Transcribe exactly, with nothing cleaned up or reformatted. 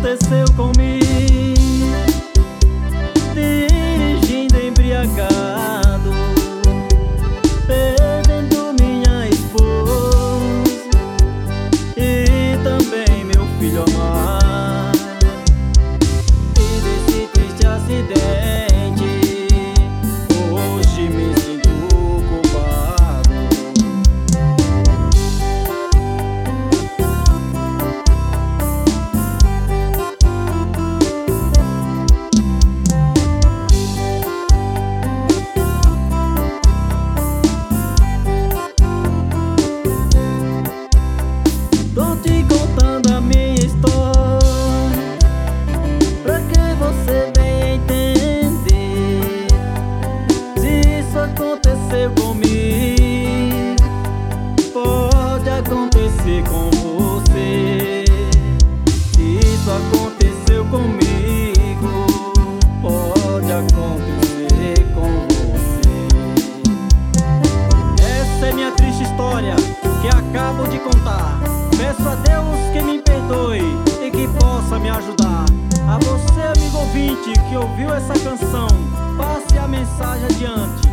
aconteceu comigo, dirigindo embriagado, perdendo minha esposa e também meu filho amado. E desse triste acidente hoje me sinto culpado. Tô te contando a minha história pra que você venha entender. Se isso aconteceu comigo, pode acontecer com você. Se isso aconteceu comigo, pode acontecer com você. Essa é minha triste história que acabo de contar. Peço a Deus que me perdoe e que possa me ajudar. A você, amigo ouvinte, que ouviu essa canção, passe a mensagem adiante.